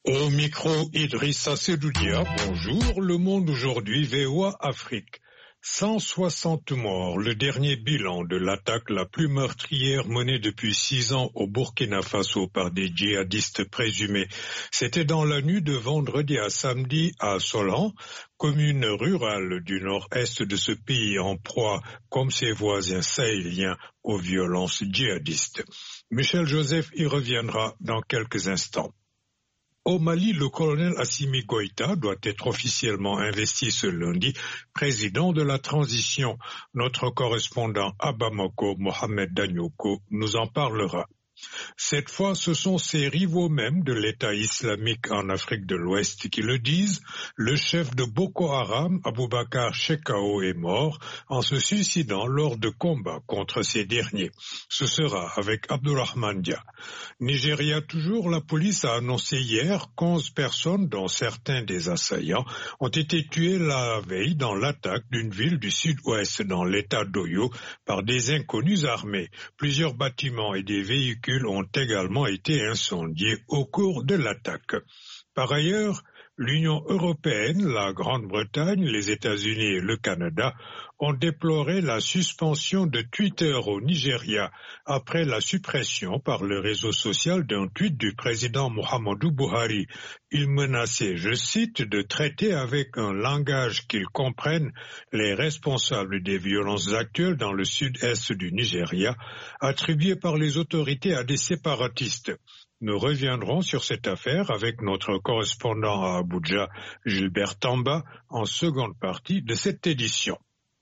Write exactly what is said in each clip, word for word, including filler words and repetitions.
Au micro, Idrissa Sedoudia, bonjour. Le Monde aujourd'hui, V O A Afrique. cent soixante morts, le dernier bilan de l'attaque la plus meurtrière menée depuis six ans au Burkina Faso par des djihadistes présumés. C'était dans la nuit de vendredi à samedi à Solan, commune rurale du nord-est de ce pays en proie, comme ses voisins sahéliens, aux violences djihadistes. Michel Joseph y reviendra dans quelques instants. Au Mali, le colonel Assimi Goïta doit être officiellement investi ce lundi, président de la transition. Notre correspondant à Bamako, Mohamed Danyoko, nous en parlera. Cette fois, ce sont ces rivaux mêmes de l'État islamique en Afrique de l'Ouest qui le disent. Le chef de Boko Haram, Aboubakar Shekau, est mort en se suicidant lors de combats contre ces derniers. Ce sera avec Abdourahmane Dia. Nigeria toujours, la police a annoncé hier qu'onze personnes, dont certains des assaillants, ont été tuées la veille dans l'attaque d'une ville du sud-ouest dans l'État d'Oyo par des inconnus armés. Plusieurs bâtiments et des véhicules ont également été incendiés au cours de l'attaque. Par ailleurs, l'Union européenne, la Grande-Bretagne, les États-Unis et le Canada ont déploré la suspension de Twitter au Nigeria après la suppression par le réseau social d'un tweet du président Muhammadu Buhari. Il menaçait, je cite, de traiter avec un langage qu'ils comprennent les responsables des violences actuelles dans le sud-est du Nigeria, attribuées par les autorités à des séparatistes. Nous reviendrons sur cette affaire avec notre correspondant à Abuja, Gilbert Tamba, en seconde partie de cette édition.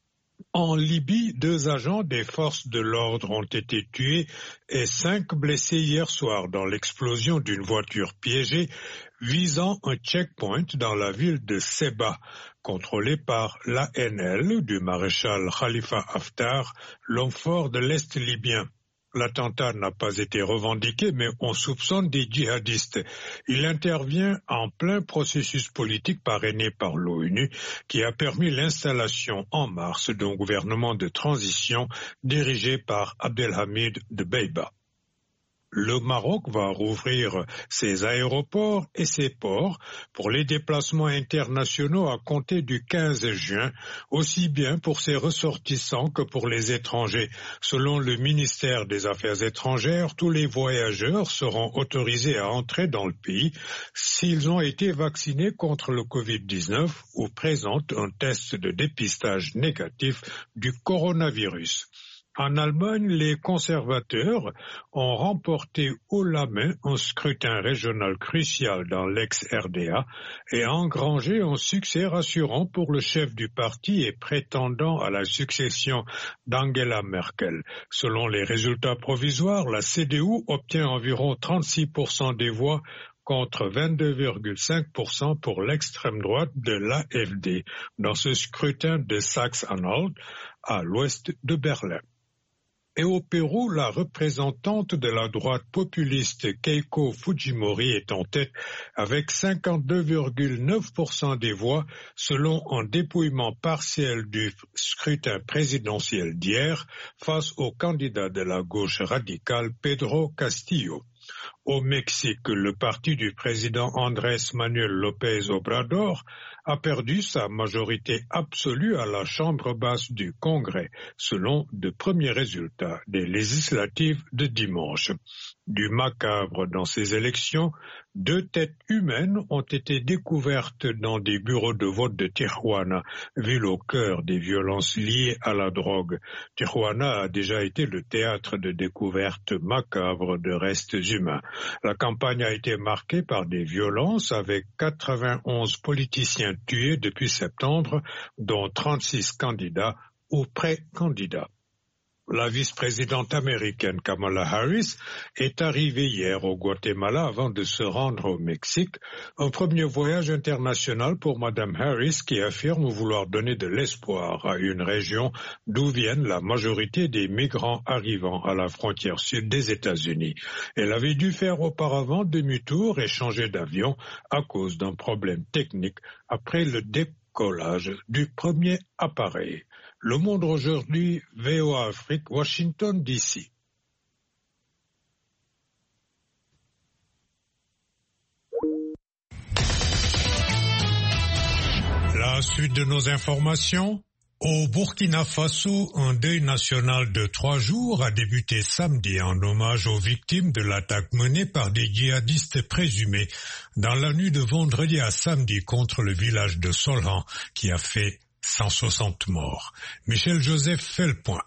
En Libye, deux agents des forces de l'ordre ont été tués et cinq blessés hier soir dans l'explosion d'une voiture piégée visant un checkpoint dans la ville de Seba, contrôlée par l'A N L du maréchal Khalifa Haftar, l'homme fort de l'Est libyen. L'attentat n'a pas été revendiqué, mais on soupçonne des djihadistes. Il intervient en plein processus politique parrainé par l'ONU, qui a permis l'installation en mars d'un gouvernement de transition dirigé par Abdelhamid Dbeibah. Le Maroc va rouvrir ses aéroports et ses ports pour les déplacements internationaux à compter du quinze juin, aussi bien pour ses ressortissants que pour les étrangers. Selon le ministère des Affaires étrangères, tous les voyageurs seront autorisés à entrer dans le pays s'ils ont été vaccinés contre le covid dix-neuf ou présentent un test de dépistage négatif du coronavirus. En Allemagne, les conservateurs ont remporté haut la main un scrutin régional crucial dans l'ex-R D A et engrangé un succès rassurant pour le chef du parti et prétendant à la succession d'Angela Merkel. Selon les résultats provisoires, la C D U obtient environ trente-six pour cent des voix contre vingt-deux virgule cinq pour cent pour l'extrême droite de l'A F D dans ce scrutin de Saxe-Anhalt à l'ouest de Berlin. Et au Pérou, la représentante de la droite populiste Keiko Fujimori est en tête avec cinquante-deux virgule neuf pour cent des voix selon un dépouillement partiel du scrutin présidentiel d'hier face au candidat de la gauche radicale Pedro Castillo. Au Mexique, le parti du président Andrés Manuel López Obrador a perdu sa majorité absolue à la Chambre basse du Congrès, selon de premiers résultats des législatives de dimanche. Du macabre dans ces élections, deux têtes humaines ont été découvertes dans des bureaux de vote de Tijuana, ville au cœur des violences liées à la drogue. Tijuana a déjà été le théâtre de découvertes macabres de restes humains. La campagne a été marquée par des violences avec quatre-vingt-onze politiciens tués depuis septembre, dont trente-six candidats ou pré-candidats. La vice-présidente américaine Kamala Harris est arrivée hier au Guatemala avant de se rendre au Mexique. Un premier voyage international pour Madame Harris qui affirme vouloir donner de l'espoir à une région d'où viennent la majorité des migrants arrivant à la frontière sud des États-Unis. Elle avait dû faire auparavant demi-tour et changer d'avion à cause d'un problème technique après le décollage du premier appareil. Le Monde aujourd'hui, V O A Afrique, Washington D C. La suite de nos informations. Au Burkina Faso, un deuil national de trois jours a débuté samedi en hommage aux victimes de l'attaque menée par des djihadistes présumés dans la nuit de vendredi à samedi contre le village de Solhan qui a fait cent soixante morts. Michel Joseph fait le point.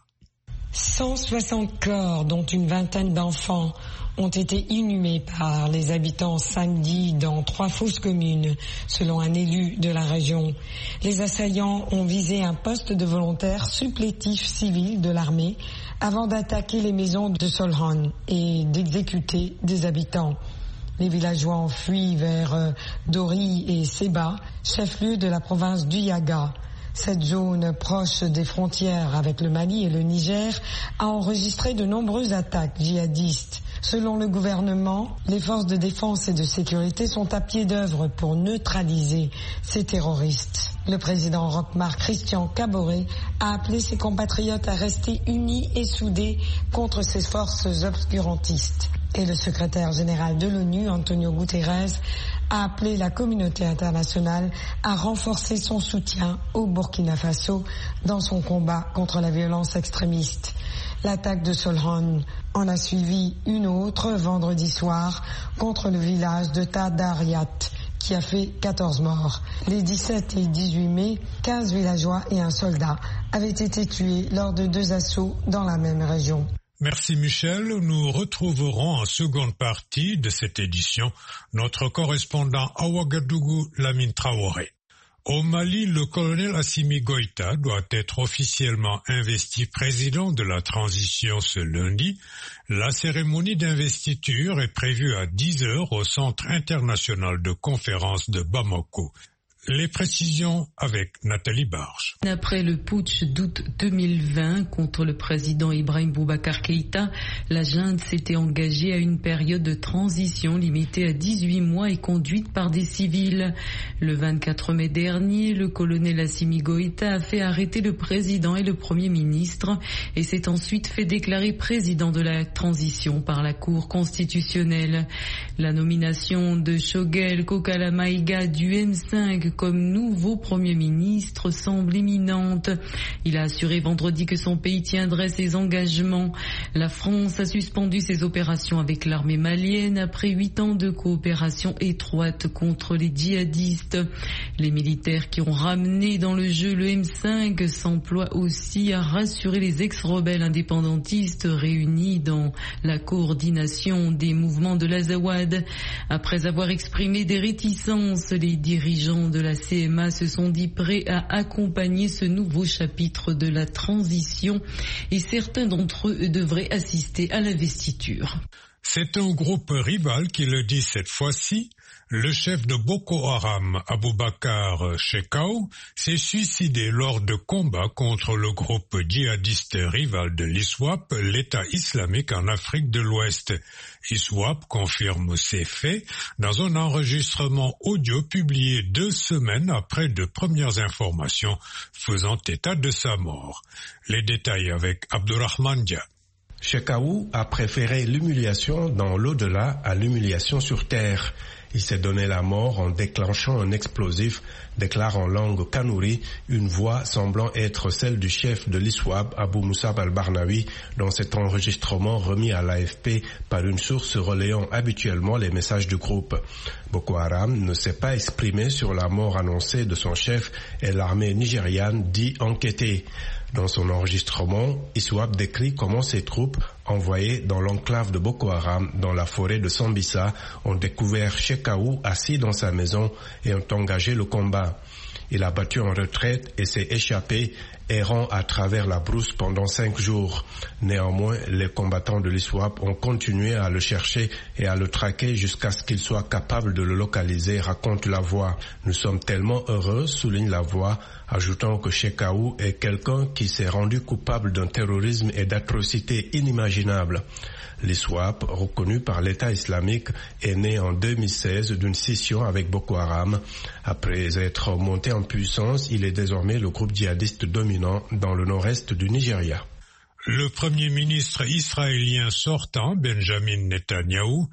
cent soixante corps, dont une vingtaine d'enfants, ont été inhumés par les habitants samedi dans trois fosses communes, selon un élu de la région. Les assaillants ont visé un poste de volontaires supplétifs civils de l'armée avant d'attaquer les maisons de Solhan et d'exécuter des habitants. Les villageois ont fui vers Dori et Seba, chef-lieu de la province du Yaga. Cette zone proche des frontières avec le Mali et le Niger a enregistré de nombreuses attaques djihadistes. Selon le gouvernement, les forces de défense et de sécurité sont à pied d'œuvre pour neutraliser ces terroristes. Le président Roch-Marc Christian Kaboré a appelé ses compatriotes à rester unis et soudés contre ces forces obscurantistes. Et le secrétaire général de l'ONU, Antonio Guterres, a appelé la communauté internationale à renforcer son soutien au Burkina Faso dans son combat contre la violence extrémiste. L'attaque de Solhan en a suivi une autre vendredi soir contre le village de Tadariat qui a fait quatorze morts. Les dix-sept et dix-huit mai, quinze villageois et un soldat avaient été tués lors de deux assauts dans la même région. Merci Michel. Nous retrouverons en seconde partie de cette édition notre correspondant à Ouagadougou, Lamine Traoré. Au Mali, le colonel Assimi Goïta doit être officiellement investi président de la transition ce lundi. La cérémonie d'investiture est prévue à dix heures au Centre international de conférences de Bamako. Les précisions avec Nathalie Barge. Après le putsch d'août deux mille vingt contre le président Ibrahim Boubacar Keïta, la junte s'était engagée à une période de transition limitée à dix-huit mois et conduite par des civils. Le vingt-quatre mai dernier, le colonel Assimi Goïta a fait arrêter le président et le premier ministre et s'est ensuite fait déclarer président de la transition par la Cour constitutionnelle. La nomination de Choguel Kokala Maïga du M cinq comme nouveau Premier ministre semble imminente. Il a assuré vendredi que son pays tiendrait ses engagements. La France a suspendu ses opérations avec l'armée malienne après huit ans de coopération étroite contre les djihadistes. Les militaires qui ont ramené dans le jeu le M cinq s'emploient aussi à rassurer les ex-rebelles indépendantistes réunis dans la coordination des mouvements de l'Azawad. Après avoir exprimé des réticences, les dirigeants de la C M A se sont dit prêts à accompagner ce nouveau chapitre de la transition et certains d'entre eux devraient assister à l'investiture. C'est un groupe rival qui le dit cette fois-ci. Le chef de Boko Haram, Aboubakar Shekau, s'est suicidé lors de combats contre le groupe djihadiste rival de l'I S W A P, l'État islamique en Afrique de l'Ouest. I S W A P confirme ces faits dans un enregistrement audio publié deux semaines après de premières informations faisant état de sa mort. Les détails avec Abdourahmane Dia. Shekau a préféré l'humiliation dans l'au-delà à l'humiliation sur terre. Il s'est donné la mort en déclenchant un explosif, déclare en langue kanouri une voix semblant être celle du chef de l'I S W A P, Abou Moussab al-Barnawi, dans cet enregistrement remis à l'A F P par une source relayant habituellement les messages du groupe. Boko Haram ne s'est pas exprimé sur la mort annoncée de son chef et l'armée nigériane dit enquêter. Dans son enregistrement, I S W A P décrit comment ses troupes, envoyées dans l'enclave de Boko Haram, dans la forêt de Sambisa, ont découvert Shekau assis dans sa maison et ont engagé le combat. Il a battu en retraite et s'est échappé, errant à travers la brousse pendant cinq jours. Néanmoins, les combattants de l'I S W A P ont continué à le chercher et à le traquer jusqu'à ce qu'il soit capable de le localiser, raconte la voix. Nous sommes tellement heureux, souligne la voix, ajoutant que Shekau est quelqu'un qui s'est rendu coupable d'un terrorisme et d'atrocités inimaginables. L'I S W A P, reconnu par l'État islamique, est né en deux mille seize d'une scission avec Boko Haram. Après être monté en puissance, il est désormais le groupe djihadiste dominant dans le nord-est du Nigeria. Le premier ministre israélien sortant, Benjamin Netanyahou,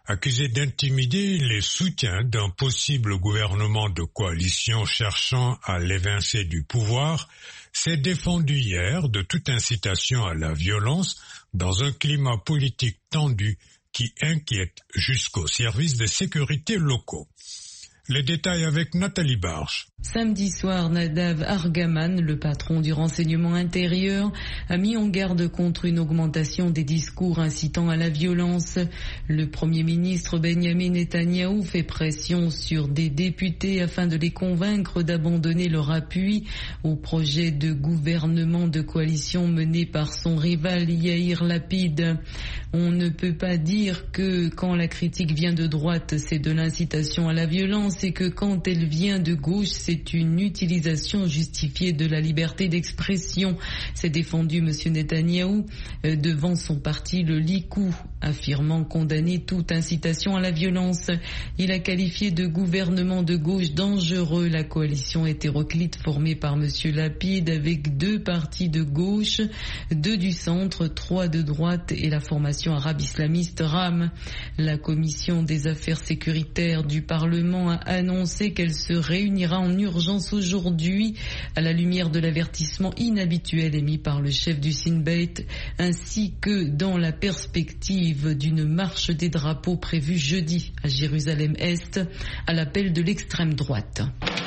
accusé d'intimider les soutiens d'un possible gouvernement de coalition cherchant à l'évincer du pouvoir, s'est défendu hier de toute incitation à la violence dans un climat politique tendu qui inquiète jusqu'aux services de sécurité locaux. Les détails avec Nathalie Barge. Samedi soir, Nadav Argaman, le patron du renseignement intérieur, a mis en garde contre une augmentation des discours incitant à la violence. Le Premier ministre Benjamin Netanyahou fait pression sur des députés afin de les convaincre d'abandonner leur appui au projet de gouvernement de coalition mené par son rival Yair Lapid. On ne peut pas dire que quand la critique vient de droite, c'est de l'incitation à la violence et que quand elle vient de gauche, c'est une utilisation justifiée de la liberté d'expression. C'est défendu M. Netanyahou euh, devant son parti, le Likoud, affirmant condamner toute incitation à la violence. Il a qualifié de gouvernement de gauche dangereux la coalition hétéroclite formée par M. Lapid avec deux partis de gauche, deux du centre, trois de droite et la formation arabe islamiste RAM. La commission des affaires sécuritaires du Parlement a annoncé qu'elle se réunira en urgence aujourd'hui à la lumière de l'avertissement inhabituel émis par le chef du Sinn Bet ainsi que dans la perspective d'une marche des drapeaux prévue jeudi à Jérusalem-Est à l'appel de l'extrême droite.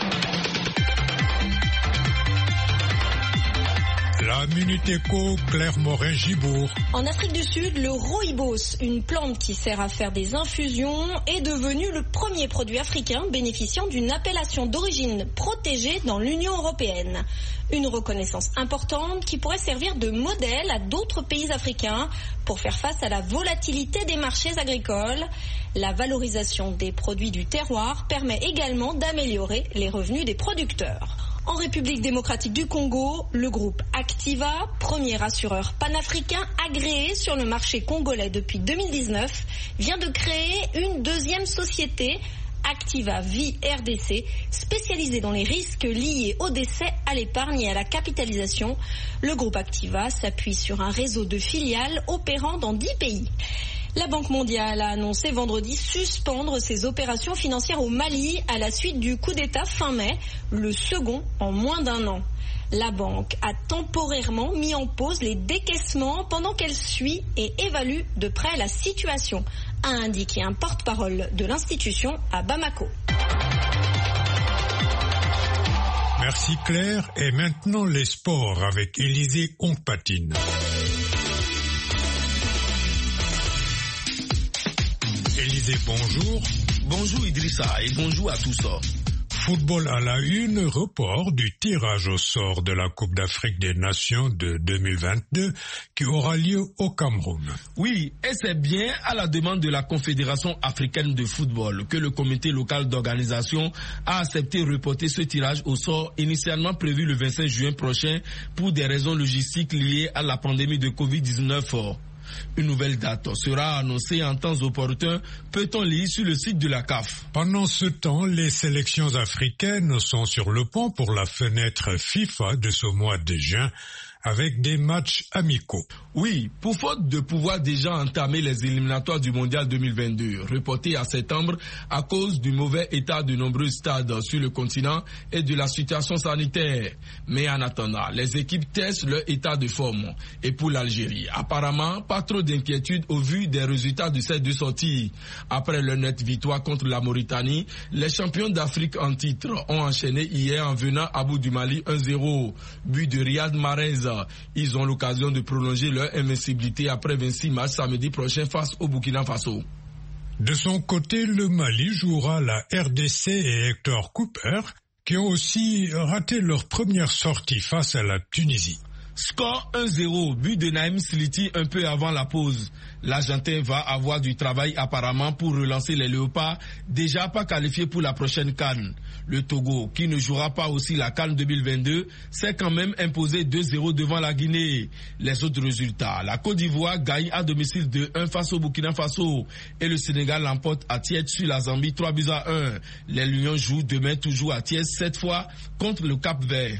La Minute Éco, Claire Morin-Gibourg. En Afrique du Sud, le rooibos, une plante qui sert à faire des infusions, est devenu le premier produit africain bénéficiant d'une appellation d'origine protégée dans l'Union européenne. Une reconnaissance importante qui pourrait servir de modèle à d'autres pays africains pour faire face à la volatilité des marchés agricoles. La valorisation des produits du terroir permet également d'améliorer les revenus des producteurs. En République démocratique du Congo, le groupe Activa, premier assureur panafricain agréé sur le marché congolais depuis deux mille dix-neuf, vient de créer une deuxième société, Activa Vie R D C, spécialisée dans les risques liés au décès, à l'épargne et à la capitalisation. Le groupe Activa s'appuie sur un réseau de filiales opérant dans dix pays. La Banque mondiale a annoncé vendredi suspendre ses opérations financières au Mali à la suite du coup d'État fin mai, le second en moins d'un an. La banque a temporairement mis en pause les décaissements pendant qu'elle suit et évalue de près la situation, a indiqué un porte-parole de l'institution à Bamako. Merci Claire. Et maintenant les sports avec Élisée Ongpatine. Élisée, bonjour. Bonjour Idrissa et bonjour à tous. Football à la une, report du tirage au sort de la Coupe d'Afrique des Nations de deux mille vingt-deux qui aura lieu au Cameroun. Oui, et c'est bien à la demande de la Confédération africaine de football que le comité local d'organisation a accepté de reporter ce tirage au sort initialement prévu le vingt-cinq juin prochain pour des raisons logistiques liées à la pandémie de covid dix-neuf. Une nouvelle date sera annoncée en temps opportun, peut-on lire sur le site de la C A F. Pendant ce temps, les sélections africaines sont sur le pont pour la fenêtre FIFA de ce mois de juin, avec des matchs amicaux. Oui, pour faute de pouvoir déjà entamer les éliminatoires du Mondial deux mille vingt-deux, reportés à septembre à cause du mauvais état de nombreux stades sur le continent et de la situation sanitaire. Mais en attendant, les équipes testent leur état de forme. Et pour l'Algérie, apparemment, pas trop d'inquiétude au vu des résultats de ces deux sorties. Après leur nette victoire contre la Mauritanie, les champions d'Afrique en titre ont enchaîné hier en venant à bout du Mali un zéro. But de Riyad Mahrez. Ils ont l'occasion de prolonger leur invincibilité après vingt-six matchs samedi prochain face au Burkina Faso. De son côté, le Mali jouera la R D C et Hector Cooper, qui ont aussi raté leur première sortie face à la Tunisie. Score un zéro, but de Naïm Sliti un peu avant la pause. L'Argentin va avoir du travail apparemment pour relancer les Léopards, déjà pas qualifiés pour la prochaine CAN. Le Togo, qui ne jouera pas aussi la CAN deux mille vingt-deux, s'est quand même imposé deux zéro devant la Guinée. Les autres résultats, la Côte d'Ivoire gagne à domicile deux un face au Burkina Faso et le Sénégal l'emporte à Thiès sur la Zambie trois buts à un. Les Lions jouent demain toujours à Thiès, cette fois contre le Cap-Vert.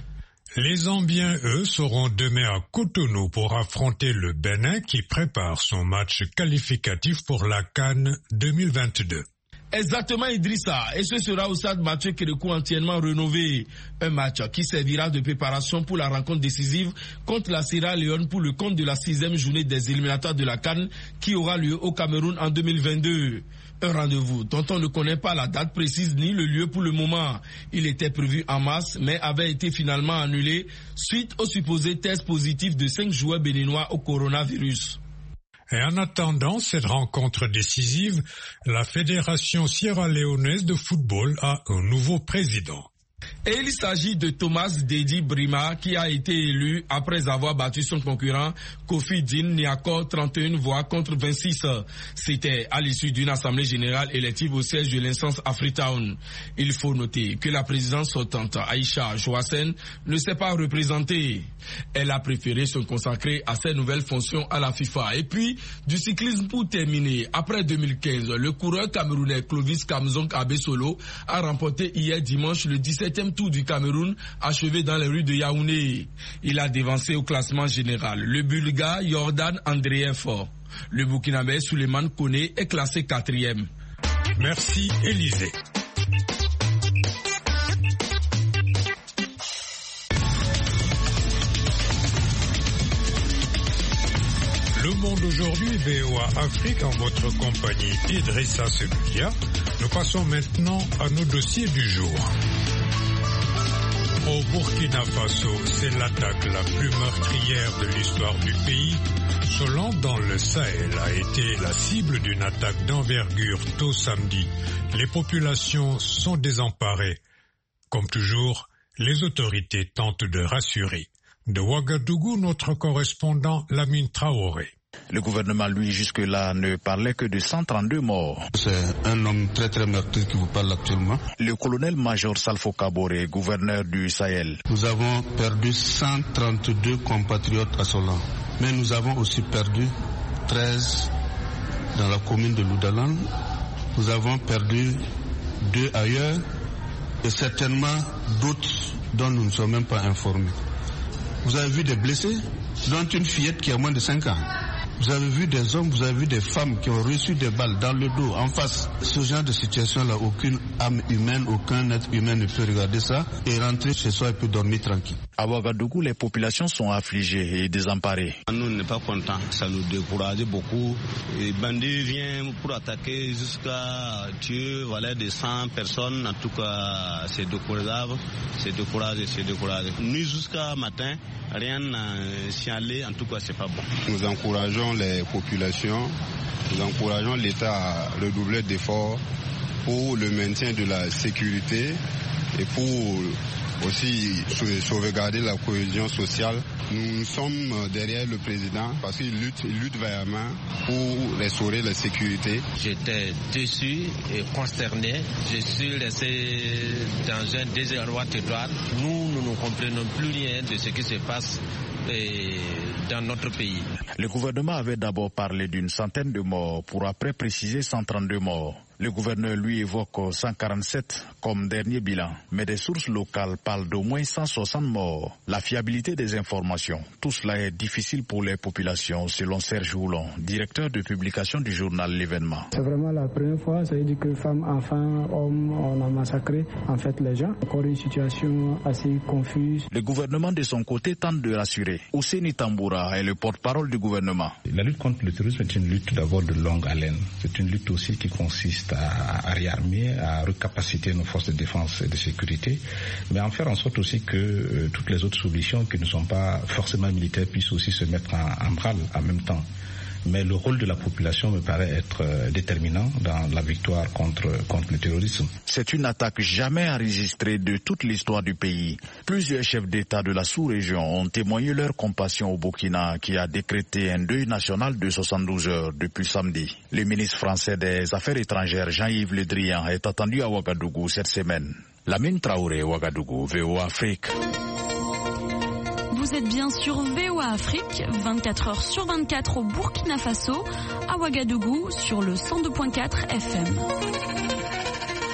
Les Zambiens, eux, seront demain à Cotonou pour affronter le Bénin qui prépare son match qualificatif pour la CAN deux mille vingt-deux. Exactement, Idrissa, et ce sera au stade Mathieu Kérékou entièrement rénové. Un match qui servira de préparation pour la rencontre décisive contre la Sierra Leone pour le compte de la sixième journée des éliminatoires de la CAN qui aura lieu au Cameroun en deux mille vingt-deux. Un rendez-vous dont on ne connaît pas la date précise ni le lieu pour le moment. Il était prévu en mars, mais avait été finalement annulé suite au supposé test positif de cinq joueurs béninois au coronavirus. Et en attendant cette rencontre décisive, la Fédération sierra-léonaise de football a un nouveau président. Et il s'agit de Thomas Dedi Brima qui a été élu après avoir battu son concurrent Kofi Din Niako trente et une voix contre vingt-six. C'était à l'issue d'une assemblée générale élective au siège de l'instance Afritown. Il faut noter que la présidente sortante Aïcha Joassen ne s'est pas représentée. Elle a préféré se consacrer à ses nouvelles fonctions à la FIFA. Et puis, du cyclisme pour terminer. Après deux mille quinze, le coureur camerounais Clovis Kamzonk Abesolo a remporté hier dimanche le dix-septième tour du Cameroun, achevé dans les rues de Yaoundé. Il a dévancé au classement général le Bulgare Jordan Andreev. Le Burkinabé Souleymane Koné est classé quatrième. Merci Élisée. Le Monde aujourd'hui, V O A Afrique, en votre compagnie Idrissa Seloudia. Nous passons maintenant à nos dossiers du jour. Au Burkina Faso, c'est l'attaque la plus meurtrière de l'histoire du pays. Solon, dans le Sahel, a été la cible d'une attaque d'envergure tôt samedi. Les populations sont désemparées. Comme toujours, les autorités tentent de rassurer. De Ouagadougou, notre correspondant Lamine Traoré. Le gouvernement, lui, jusque-là, ne parlait que de cent trente-deux morts. C'est un homme très très meurtrier qui vous parle actuellement. Le colonel-major Salfo Kabore, gouverneur du Sahel. Nous avons perdu cent trente-deux compatriotes à Solon. Mais nous avons aussi perdu treize dans la commune de Loudalan. Nous avons perdu deux ailleurs et certainement d'autres dont nous ne sommes même pas informés. Vous avez vu des blessés, dont une fillette qui a moins de cinq ans. Vous avez vu des hommes, vous avez vu des femmes qui ont reçu des balles dans le dos, en face. Ce genre de situation-là, aucune âme humaine, aucun être humain ne peut regarder ça et rentrer chez soi et peut dormir tranquille. À Ouagadougou, les populations sont affligées et désemparées. Nous, on n'est pas contents, ça nous décourage beaucoup. Les bandits viennent pour attaquer jusqu'à tuer voilà, des cent personnes. En tout cas, c'est décourageable, c'est découragé, c'est découragé. Nuit jusqu'à matin, rien n'a signalé, en tout cas, c'est pas bon. Nous encourageons les populations, nous encourageons l'État à redoubler d'efforts pour le maintien de la sécurité et pour aussi sauvegarder la cohésion sociale. Nous sommes derrière le président parce qu'il lutte, il lutte vaillamment pour restaurer la sécurité. J'étais déçu et consterné. Je suis resté dans un désarroi total. Nous, nous ne comprenons plus rien de ce qui se passe dans notre pays. Le gouvernement avait d'abord parlé d'une centaine de morts pour après préciser cent trente-deux morts. Le gouverneur, lui, évoque cent quarante-sept comme dernier bilan, mais des sources locales parlent d'au moins cent soixante morts. La fiabilité des informations, tout cela est difficile pour les populations, selon Serge Houlon, directeur de publication du journal L'Événement. C'est vraiment la première fois, ça veut dire que femmes, enfants, hommes, on a massacré en fait les gens. Encore une situation assez confuse. Le gouvernement de son côté tente de rassurer. Ouseni Tamboura est le porte-parole du gouvernement. La lutte contre le terrorisme est une lutte d'abord de longue haleine. C'est une lutte aussi qui consiste à réarmer, à recapaciter nos forces de défense et de sécurité, mais en faire en sorte aussi que euh, toutes les autres solutions qui ne sont pas forcément militaires puissent aussi se mettre en, en branle en même temps. Mais le rôle de la population me paraît être euh, déterminant dans la victoire contre, contre le terrorisme. C'est une attaque jamais enregistrée de toute l'histoire du pays. Plusieurs chefs d'État de la sous-région ont témoigné leur compassion au Burkina qui a décrété un deuil national de soixante-douze heures depuis samedi. Le ministre français des Affaires étrangères Jean-Yves Le Drian est attendu à Ouagadougou cette semaine. Lamine Traoré, Ouagadougou, V O A Afrique. Vous êtes bien sur V O A Afrique, vingt-quatre heures sur vingt-quatre au Burkina Faso, à Ouagadougou sur le cent deux point quatre F M.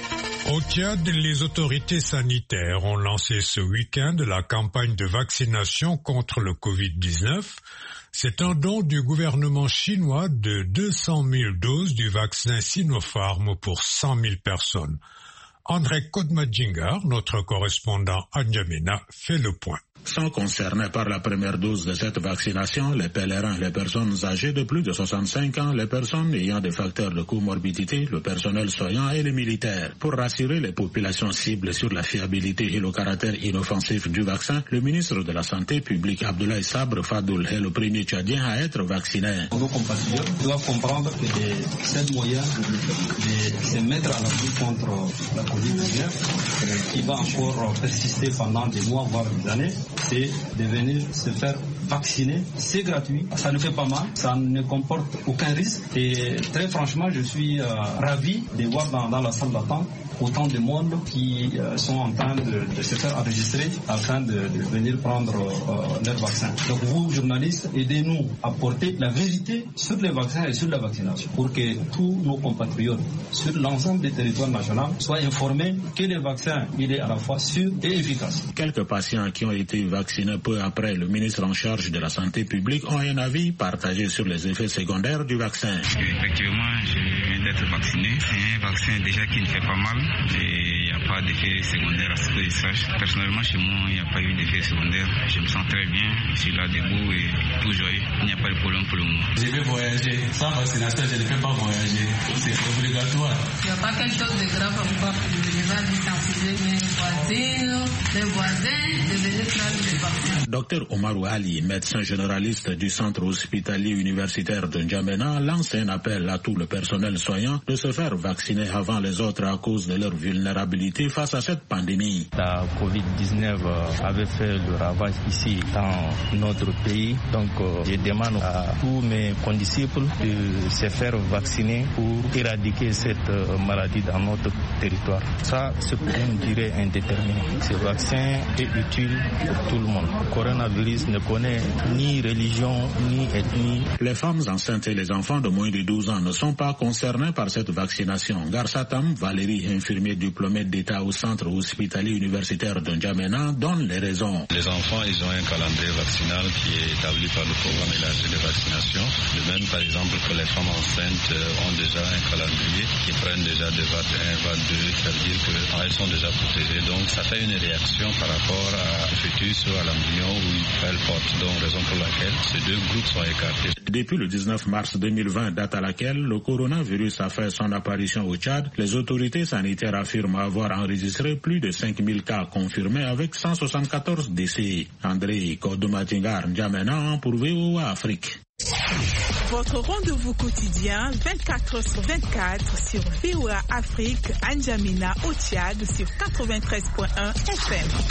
Au Tchad, les autorités sanitaires ont lancé ce week-end la campagne de vaccination contre le covid dix-neuf. C'est un don du gouvernement chinois de deux cent mille doses du vaccin Sinopharm pour cent mille personnes. André Kodmadjingar, notre correspondant à N'Djamena, fait le point. Sont concernés par la première dose de cette vaccination les pèlerins, les personnes âgées de plus de soixante-cinq ans, les personnes ayant des facteurs de comorbidité, le personnel soignant et les militaires. Pour rassurer les populations cibles sur la fiabilité et le caractère inoffensif du vaccin, le ministre de la Santé publique Abdoulaye Sabre Fadoul est le premier Tchadien à être vacciné. Nos compatriotes doivent comprendre que les seuls moyens de se mettre à l'abri contre la covid dix-neuf, qui va encore persister pendant des mois, voire des années, c'est de venir se faire vacciner. C'est gratuit, ça ne fait pas mal, ça ne comporte aucun risque. Et très franchement, je suis euh, ravi de voir dans, dans la salle d'attente autant de monde qui euh, sont en train de, de se faire enregistrer afin de, de venir prendre euh, leur vaccin. Donc vous, journalistes, aidez-nous à porter la vérité sur les vaccins et sur la vaccination pour que tous nos compatriotes sur l'ensemble des territoires nationaux soient informés que le vaccin, il est à la fois sûr et efficace. Quelques patients qui ont été vaccinés peu après le ministre en charge de la santé publique ont un avis partagé sur les effets secondaires du vaccin. Effectivement, je viens d'être vacciné. C'est un vaccin déjà qui ne fait pas mal. Et il n'y a pas d'effet secondaire à ce que je sache. Personnellement, chez moi, il n'y a pas eu d'effet secondaire. Je me sens très bien. Je suis là debout et tout joyeux. Il n'y a pas de problème pour le moment. Je vais voyager. Sans vaccination, je ne peux pas voyager. C'est obligatoire. Il n'y a pas quelque chose de grave encore. Je vais distancier mes voisines, mes voisins, de venir prendre les vaccins. Docteur Omar Ali, médecin généraliste du centre hospitalier universitaire de N'Djamena, lance un appel à tout le personnel soignant de se faire vacciner avant les autres à cause de leur vulnérabilité face à cette pandémie. La covid dix-neuf avait fait le ravage ici dans notre pays, donc je demande à tous mes condisciples de se faire vacciner pour éradiquer cette maladie dans notre territoire. Ça, c'est pour une durée indéterminée. Ce vaccin est utile pour tout le monde. Le coronavirus ne connaît ni religion ni ethnie. Les femmes enceintes et les enfants de moins de douze ans ne sont pas concernés par cette vaccination. Garsatam Valérie, infirmier diplômé d'État au centre hospitalier universitaire de N'Djamena, donne les raisons. Les enfants, ils ont un calendrier vaccinal qui est établi par le programme élargi de vaccination. De même, par exemple, que les femmes enceintes ont déjà un calendrier qui prennent déjà des V A D un, V A D deux, ça veut dire qu'elles sont déjà protégées. Donc, ça fait une réaction par rapport à le fœtus ou à l'embryon où elles portent. Donc, raison pour laquelle ces deux groupes sont écartés. Depuis le dix-neuf mars deux mille vingt, date à laquelle le coronavirus a fait son apparition au Tchad, les autorités sanitaires affirment avoir enregistré plus de cinq mille cas confirmés avec cent soixante-quatorze décès. André Kodmadjingar, N'Djamena pour V O A Afrique. Votre rendez-vous quotidien vingt-quatre heures sur vingt-quatre sur V O A Afrique, N'Djamena au Tchad sur quatre-vingt-treize point un F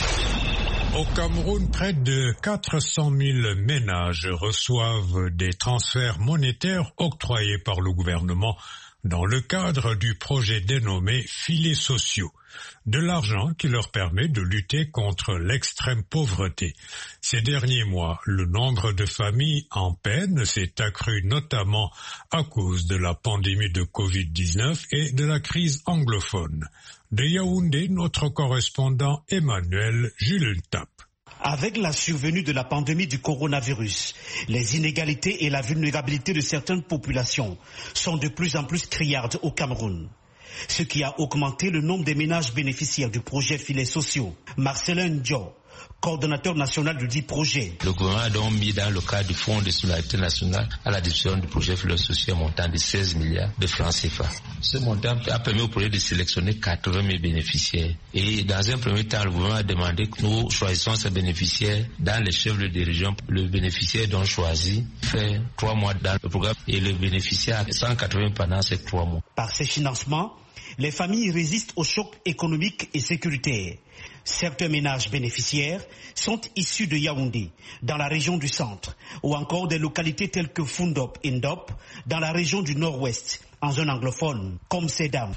M. Au Cameroun, près de quatre cent mille ménages reçoivent des transferts monétaires octroyés par le gouvernement dans le cadre du projet dénommé Filets sociaux, de l'argent qui leur permet de lutter contre l'extrême pauvreté. Ces derniers mois, le nombre de familles en peine s'est accru notamment à cause de la pandémie de covid dix-neuf et de la crise anglophone. De Yaoundé, notre correspondant Emmanuel Julentap. Avec la survenue de la pandémie du coronavirus, les inégalités et la vulnérabilité de certaines populations sont de plus en plus criardes au Cameroun, ce qui a augmenté le nombre des ménages bénéficiaires du projet Filets sociaux. Marcelin Ndio, coordonnateur national du dit projet. Le gouvernement a donc mis dans le cadre du Fonds de solidarité nationale à la discussion du projet Filets sociaux un montant de seize milliards de francs C F A. Ce montant a permis au projet de sélectionner quatre-vingt mille bénéficiaires. Et dans un premier temps, le gouvernement a demandé que nous choisissions ces bénéficiaires dans les chefs de région. Le bénéficiaire dont choisi fait trois mois dans le programme et le bénéficiaire a cent quatre-vingts pendant ces trois mois. Par ces financements, les familles résistent aux chocs économiques et sécuritaires. Certains ménages bénéficiaires sont issus de Yaoundé, dans la région du centre, ou encore des localités telles que Fundop et Ndop, dans la région du nord-ouest, en zone anglophone, comme ces dames.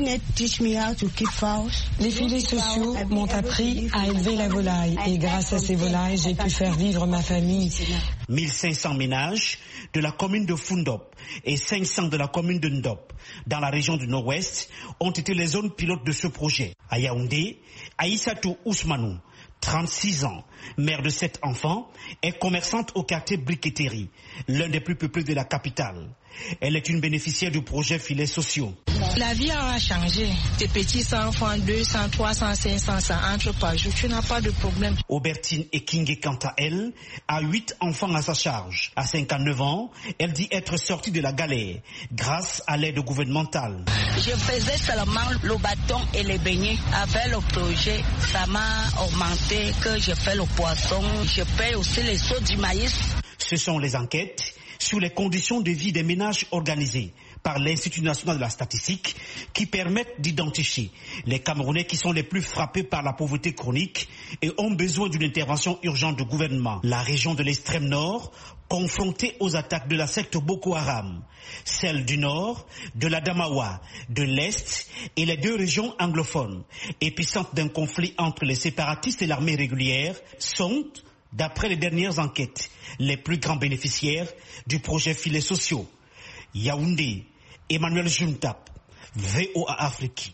Les filets sociaux m'ont appris à élever la volaille et grâce à ces volailles, j'ai pu faire vivre ma famille. mille cinq cents ménages de la commune de Fundop et cinq cents de la commune de Ndop, dans la région du Nord-Ouest, ont été les zones pilotes de ce projet. À Yaoundé, Aïssatou Ousmanou, trente-six ans, mère de sept enfants, est commerçante au quartier Briqueterie, l'un des plus peuplés de la capitale. Elle est une bénéficiaire du projet Filets sociaux. La vie a changé. Tes petits enfants, deux cents, trois cents, cinq cents, ça entre par jour. Tu n'as pas de problème. Aubertine Ekingé, quant à elle, a huit enfants à sa charge. À cinquante-neuf ans, elle dit être sortie de la galère grâce à l'aide gouvernementale. Je faisais seulement le bâton et les beignets. Avec le projet, ça m'a augmenté que je fais le poisson. Je paye aussi les sauts du maïs. Ce sont les enquêtes sur les conditions de vie des ménages organisés par l'Institut national de la statistique qui permettent d'identifier les Camerounais qui sont les plus frappés par la pauvreté chronique et ont besoin d'une intervention urgente du gouvernement. La région de l'extrême nord, confrontée aux attaques de la secte Boko Haram, celle du nord, de la Damawa, de l'est et les deux régions anglophones, épicentres d'un conflit entre les séparatistes et l'armée régulière, sont, d'après les dernières enquêtes, les plus grands bénéficiaires du projet Filets sociaux. Yaoundé, Emmanuel Juntap, V O A Afrique.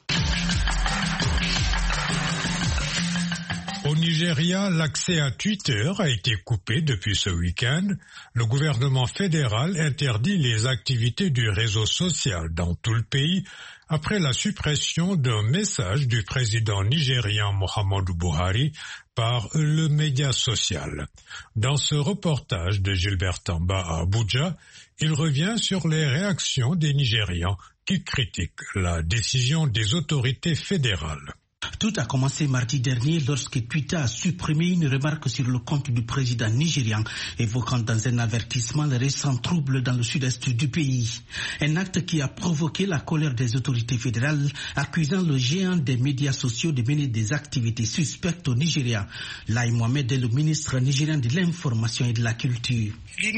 Au Nigeria, l'accès à Twitter a été coupé depuis ce week-end. Le gouvernement fédéral interdit les activités du réseau social dans tout le pays après la suppression d'un message du président nigérian Muhammadu Buhari par le média social. Dans ce reportage de Gilbert Tamba à Abuja, il revient sur les réactions des Nigérians qui critiquent la décision des autorités fédérales. Tout a commencé mardi dernier lorsque Twitter a supprimé une remarque sur le compte du président nigérian, évoquant dans un avertissement les récents troubles dans le sud-est du pays. Un acte qui a provoqué la colère des autorités fédérales, accusant le géant des médias sociaux de mener des activités suspectes au Nigeria. Lai Mohamed est le ministre nigérian de l'information et de la culture.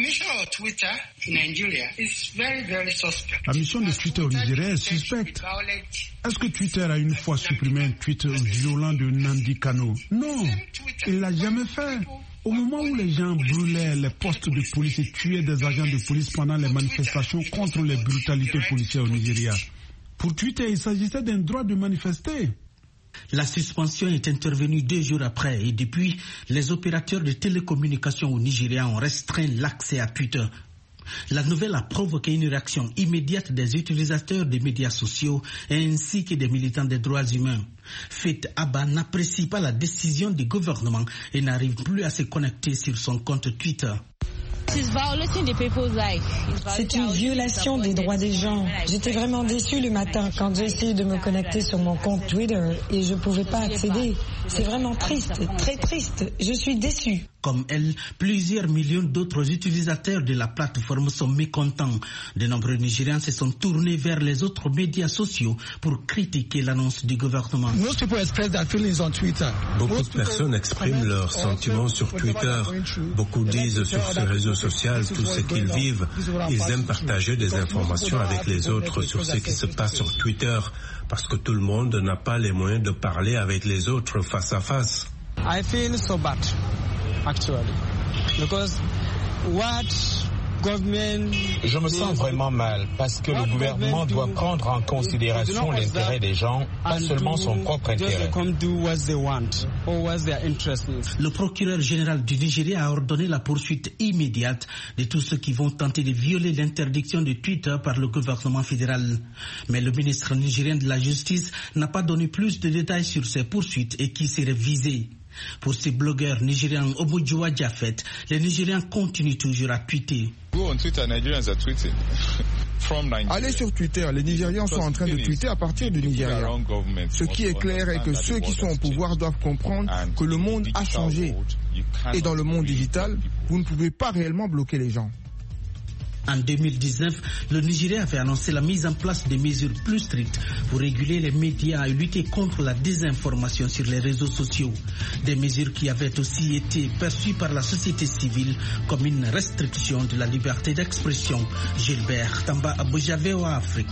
La mission de Twitter au Nigeria est suspecte. Est-ce que Twitter a une fois supprimé un tweet violent de Nnamdi Kanu? Non, il ne l'a jamais fait. Au moment où les gens brûlaient les postes de police et tuaient des agents de police pendant les manifestations contre les brutalités policières au Nigeria, pour Twitter, il s'agissait d'un droit de manifester. La suspension est intervenue deux jours après et depuis, les opérateurs de télécommunications au Nigeria ont restreint l'accès à Twitter. La nouvelle a provoqué une réaction immédiate des utilisateurs des médias sociaux ainsi que des militants des droits humains. Faith Abba n'apprécie pas la décision du gouvernement et n'arrive plus à se connecter sur son compte Twitter. C'est une violation des droits des gens. J'étais vraiment déçue le matin quand j'ai essayé de me connecter sur mon compte Twitter et je ne pouvais pas accéder. C'est vraiment triste, très triste. Je suis déçue. Comme elle, plusieurs millions d'autres utilisateurs de la plateforme sont mécontents. De nombreux Nigériens se sont tournés vers les autres médias sociaux pour critiquer l'annonce du gouvernement. Beaucoup de personnes expriment leurs sentiments sur Twitter. Beaucoup disent sur ce réseau social tout ce qu'ils vivent. Ils aiment partager des informations avec les autres sur ce qui se passe sur Twitter parce que tout le monde n'a pas les moyens de parler avec les autres face à face. I feel so bad. Actually, because what government Je me sens vraiment mal parce que le gouvernement doit prendre en considération l'intérêt des gens, pas seulement son propre intérêt. Le procureur général du Nigeria a ordonné la poursuite immédiate de tous ceux qui vont tenter de violer l'interdiction de Twitter par le gouvernement fédéral. Mais le ministre nigérien de la Justice n'a pas donné plus de détails sur ces poursuites et qui seraient visés. Pour ces blogueurs nigérians Omojuwa Jafet, les Nigériens continuent toujours à tweeter. Allez sur Twitter, les Nigérians sont en train de tweeter à partir du Nigeria. Ce qui est clair est que ceux qui sont au pouvoir doivent comprendre que le monde a changé. Et dans le monde digital, vous ne pouvez pas réellement bloquer les gens. En deux mille dix-neuf, le Nigeria avait annoncé la mise en place de mesures plus strictes pour réguler les médias et lutter contre la désinformation sur les réseaux sociaux. Des mesures qui avaient aussi été perçues par la société civile comme une restriction de la liberté d'expression. Gilbert Tamba Abuja, V O A Afrique.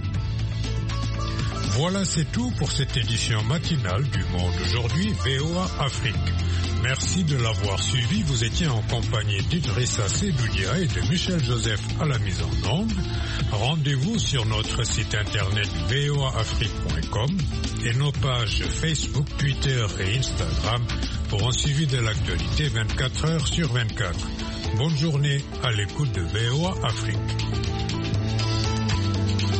Voilà, c'est tout pour cette édition matinale du Monde aujourd'hui, V O A Afrique. Merci de l'avoir suivi. Vous étiez en compagnie d'Idrissa Sedoudia et de Michel Joseph à la mise en onde. Rendez-vous sur notre site internet v o a afrique point com et nos pages Facebook, Twitter et Instagram pour un suivi de l'actualité vingt-quatre heures sur vingt-quatre. Bonne journée à l'écoute de V O A Afrique.